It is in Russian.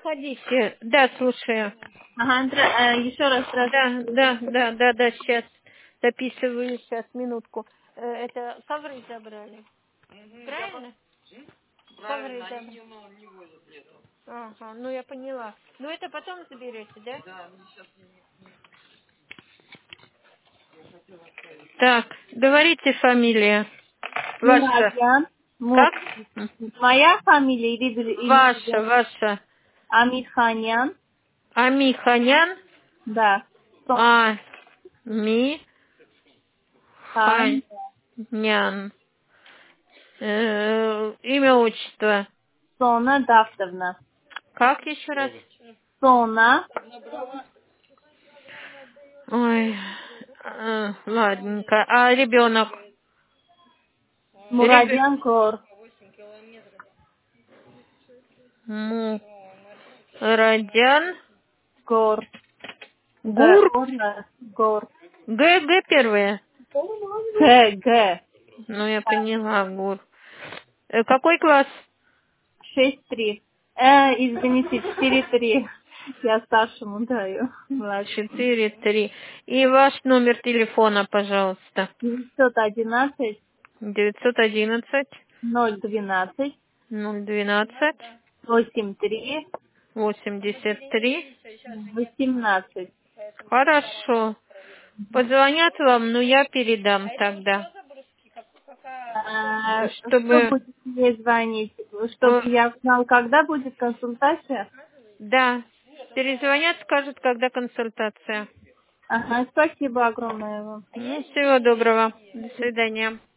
проходите. Да, слушаю. Ага, еще раз здравствуйте. Да, сейчас записываю, сейчас, минутку. Это ковры забрали. Правильно? Ковры забрали. Ага, ну я поняла. Ну это потом заберете, да? Так, говорите фамилия. Ваша. Мурадян. Как? Моя фамилия или Ваша. Амирханян. Амиханян. Да. Амиханян. Хан. Имя, отчество. Сона Дафтовна. Как еще раз? Сона. Ой, ладненько. А ребенок? Мурадян Гор. Мурадян. Гор. Гур. Гор. Г первое. Г. Ну, я поняла, Гур. Какой класс? 6-3. Извините, 4-3. Я старшему даю. Младшему. 4-3. И ваш номер телефона, пожалуйста. 911 911 012 012 83 83. 18. Хорошо. Позвонят вам, но я передам тогда. Что Чтобы... будет мне звонить? Чтобы я знал, когда будет консультация? Да. Перезвонят, скажут, когда консультация. Ага, спасибо огромное вам. Всего доброго. До свидания.